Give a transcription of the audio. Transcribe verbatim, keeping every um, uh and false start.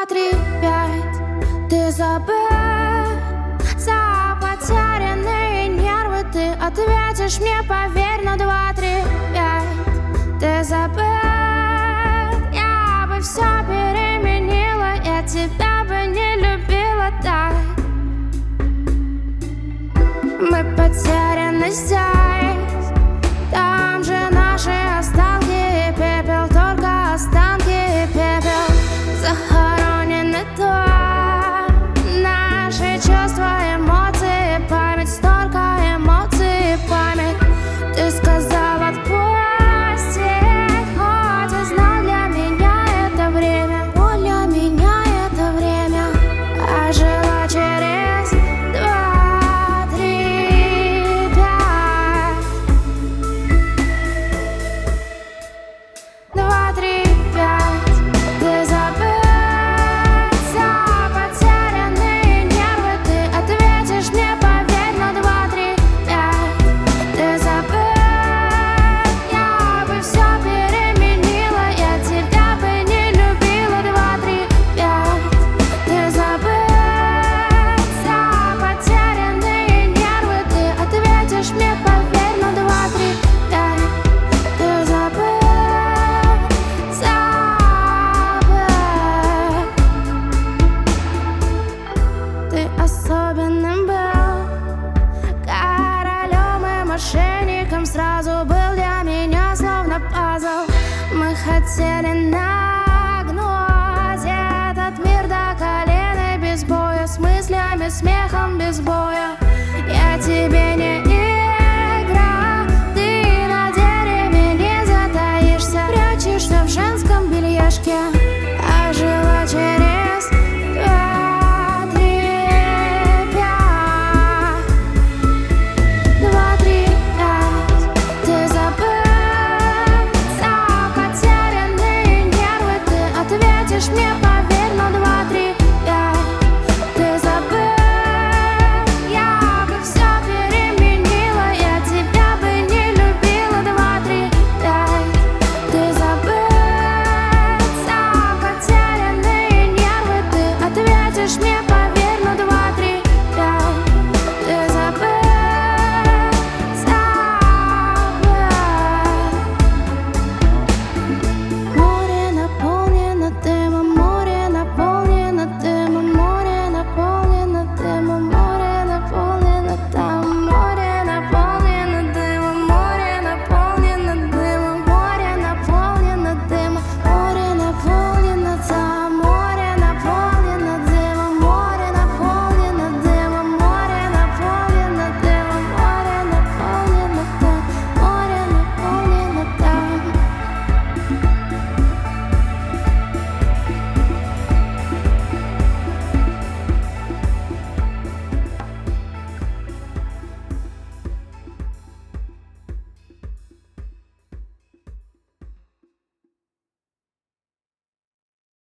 три, пять. Ты забыл за потерянные нервы. Ты ответишь мне, поверь, на два, три, пять. Ты забыл, я бы все переменила, я тебя бы не любила так. Мы потеряны здесь, там же наши останки и пепел, только останки и пепел. Захоронены тут наши чувства, эмоции, память, столько эмоций и память. Ты сказал отпусти, хоть и знал, для меня это время, о, для меня это время. А жила через два, три, пять. Два, три, пять. Ты забыл за потерянные нервы. Ты ответишь мне, поверь, на два, три, пять. Ты забыл, я бы все переменила, я тебя бы не любила. Два, три, пять. Ты забыл за потерянные нервы. Ты ответишь мне, поверь, на два, три, пять. Ты забыл, забыл. Ты особенным был, королем и мошенником сразу был для меня словно пазл. Мы хотели нагнуть этот мир до колена без боя, с мыслями, смехом без боя. Я тебе не игра, ты на дереве не затаишься, прячешься в женском бельяшке. А жила через два, три, пять. Два, три, пять. Ты забыл за потерянные нервы. Ты ответишь мне,